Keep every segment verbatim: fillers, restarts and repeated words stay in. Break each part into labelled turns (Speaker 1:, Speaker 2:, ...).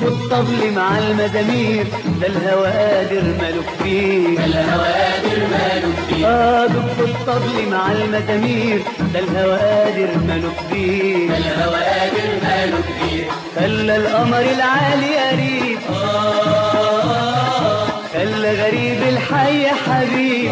Speaker 1: دقوا الطبل مع المزامير، ده الهوى قادر ماله كبير،
Speaker 2: ده الهوى قادر ماله كبير.
Speaker 1: اه دقوا الطبل مع المزامير، ده الهوى قادر ماله كبير،
Speaker 2: ده الهوى قادر ماله كبير.
Speaker 1: خلى القمر العالي قريب، خلى غريب الحي حبيب،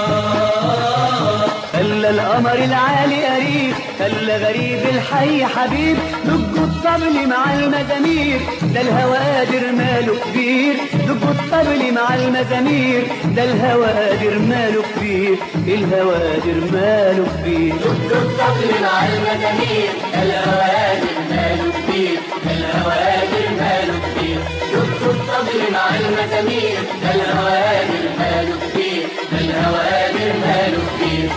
Speaker 1: خلى القمر العالي قريب، خلى غريب الحي حبيب. دقوا الطبل مع المزامير، ده الهوى قادر ماله كبير، دقوا الطبل مع المزامير، ده الهوى قادر ماله كبير، الهوى قادر ماله كبير.
Speaker 2: دقوا الطبل مع المزامير، ده الهوى قادر ماله كبير، ده الهوى قادر ماله كبير. دقوا الطبل مع المزامير، ده الهوى قادر ماله كبير، ده الهوى قادر ماله كبير.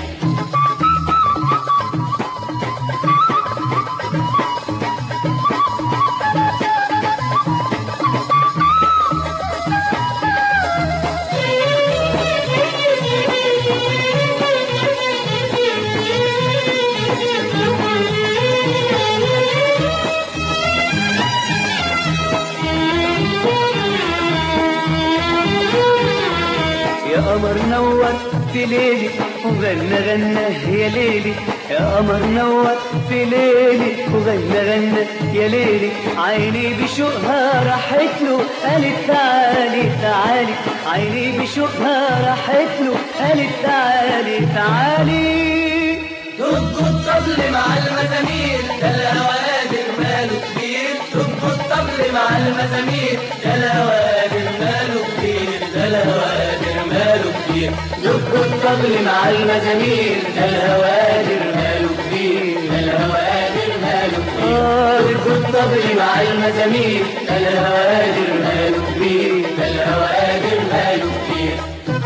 Speaker 1: يا قمر نور في ليلي وغنى غنى يا ليلي، يا قمر نور في ليلي وغنى غنى يا ليلي. عيني بشوقها راحت له قالت تعالي تعالي، عيني بشوقها راحت له قالت تعالي تعالي.
Speaker 2: دقوا الطبل مع المزامير، ده الهوى قادر ماله كبير. دقوا الطبل مع المزامير، ده الهوى قادر ماله كبير، ده الهوى قادر ماله كبير. دقوا الطبل مع المزامير، ده الهوى قادر ماله كبير، ده الهوى قادر ماله كبير. دقوا الطبل مع المزامير، ده الهوى قادر ماله كبير، ده الهوى قادر ماله كبير.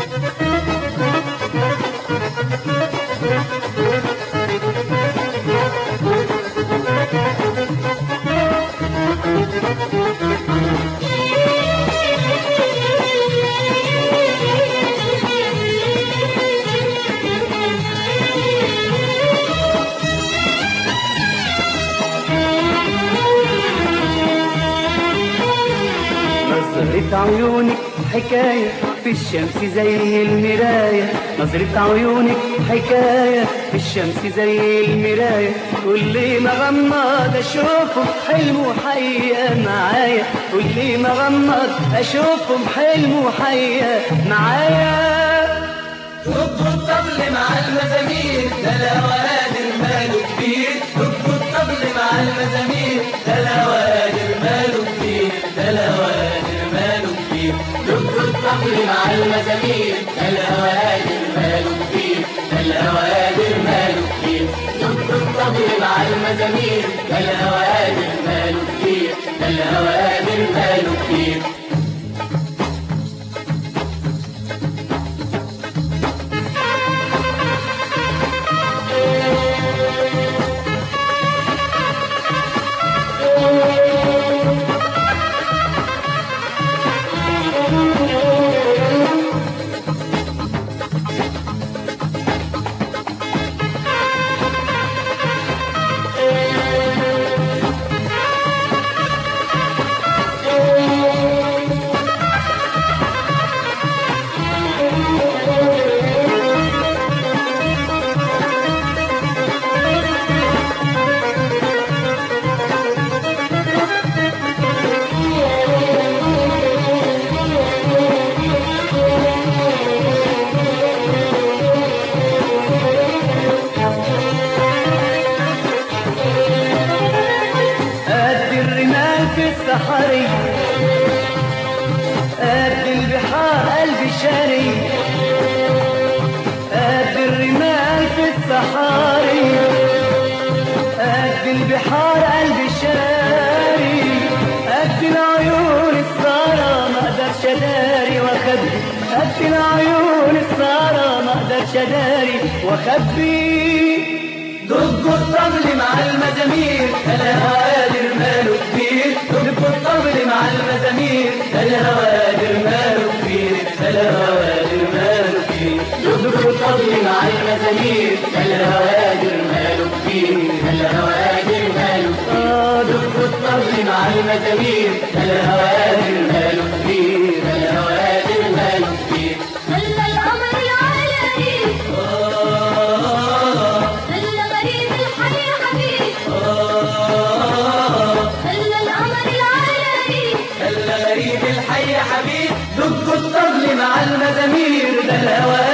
Speaker 1: نظرة عيونك حكاية في الشمس زي المراية، نظرة عيونك حكاية في الشمس زي المراية. كل ما غمض أشوفهم حلم وحقيقة معايا، كل ما غمض أشوفهم حلم وحقيقة معايا.
Speaker 2: دقوا الطبل مع المزامير، ده الهوى قادر ماله كبير. دقوا الطبل مع المزامير، ده الهوى قادر ماله كبير، ده الهوى قادر ماله كبير. دقوا الطبل مع المزامير، ده الهوى قادر ماله كبير، ده الهوى قادر ماله كبير. دقوا الطبل مع المزامير، ده الهوى قادر ماله كبير، ده الهوى قادر ماله كبير.
Speaker 1: الصحاري قد البحار قلبي شاري، قد الرمال في الصحاري قد البحار قلبي شاري، قد العيون السهرة ما اقدرش اداري واخبي، قد العيون السهرة ما اقدرش اداري واخبي.
Speaker 2: دقوا الطبل مع المزامير الهوى قادر ماله كبير، دقوا الطبل مع المزامير الهوى قادر ماله كبير، الهوى قادر ماله كبير. دقوا الطبل مع المزامير الهوى قادر ماله كبير، الهوى قادر ماله كبير. دقوا الطبل الطبل مع المزامير ده الهوى قادر ماله كبير ده الهوى قادر ماله كبير
Speaker 3: خلى القمر العالمي خلى غريب الحي حبيب خلى القمر العالمي
Speaker 2: خلى غريب الحي حبيب دق الطبل مع المزامير ده الهوى